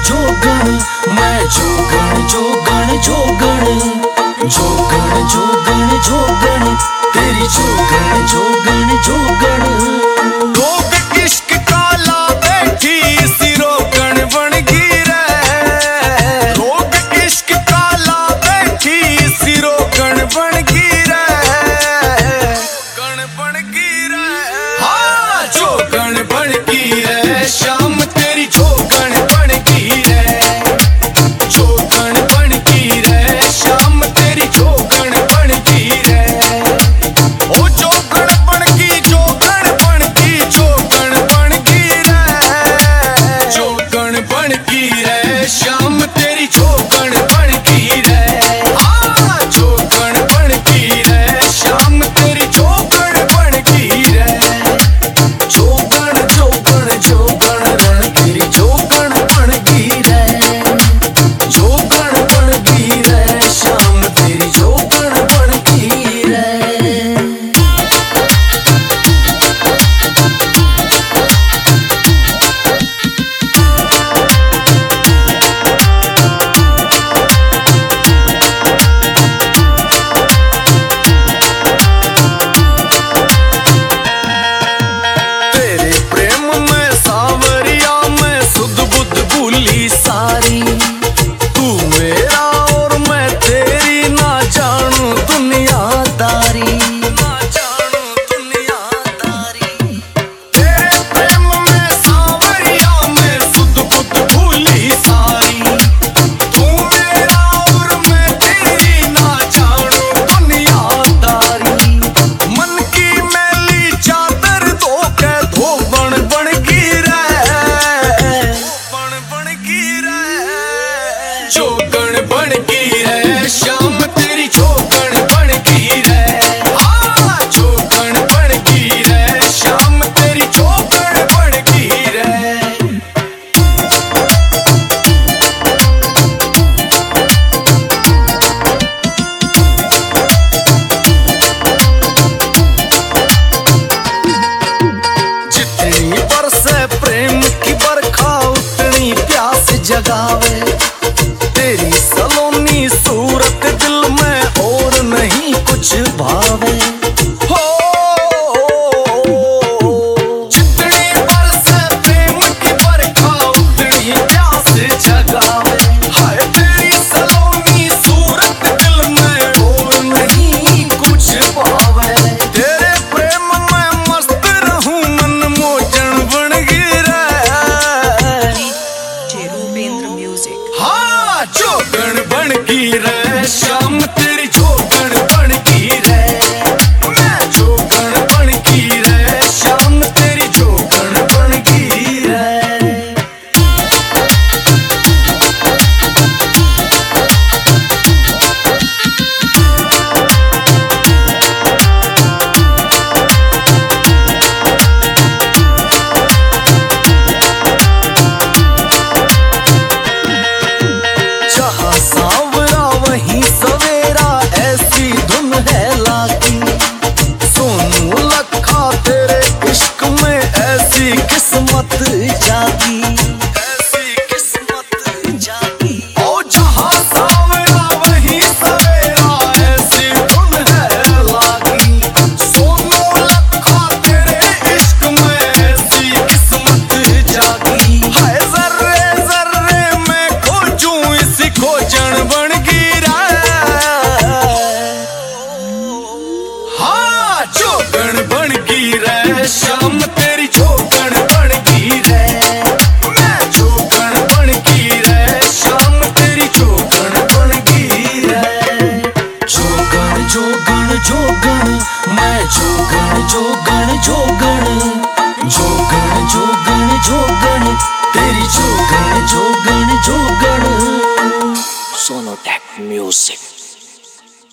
जोगण, मैं जोगण जोगण जोगण, जोगण जोगण जोगण, तेरी जोगण जोगण जोगण। लोग इश्क काला बैठी सिरोगण बन गई रे, लोग इश्क काला बैठी सिरोगण बन गई रे, गण बन गई रे। हाँ जोगण बन गई रे, शाम तेरी जोगण बन गई रे, जोगण बन गई रे, शाम तेरी जोगण बन गई रे। ओ जोगण बन गई, जोगण बन गई, जोगण बन गई रे, जोगण बन गई रे, शाम तेरी जोगण बन गई रे। हाँ जोगण बन गई रे, शाम तेरी जोगण बन गई रे। जोगण जोगण जोगण रे, तेरी जोगण बन गई रे, जोगण बन गई रे, शाम तेरी जोगण बन गई रे। तेरे प्रेम में सावरिया मैं सुध बुध भूली सारी, तू मेरा और मैं तेरी ना जानू दुनियादारी, ना जानू दुनियादारी। तेरे प्रेम में सावरिया मैं सुध बुध भूली सारी, तू मेरा और मैं तेरी ना जानू दुनियादारी। मन की मैली चादर धो के धोबन बन गई रे, बन बन गई रे, जोगण बन गई रे, शाम तेरी जोगण बन गई रे। हाँ जोगण बन गई रे, शाम तेरी जोगण बन गई रे। जितनी बरसे प्रेम की बरखा उतनी प्यास जगावे, तेरी सलोनी सूरत दिल में और नहीं कुछ भावे। हो जितनी बरसे प्रेम की बरखा उतनी प्यास जगावे, हाय तेरी सलोनी सूरत दिल में और नहीं कुछ भावे। तेरे प्रेम में मस्त रहूं मन मोचन बन गई रे, रूपेंद्र म्यूजिक। हाँ जोगण बन गई रे, शाम तेरी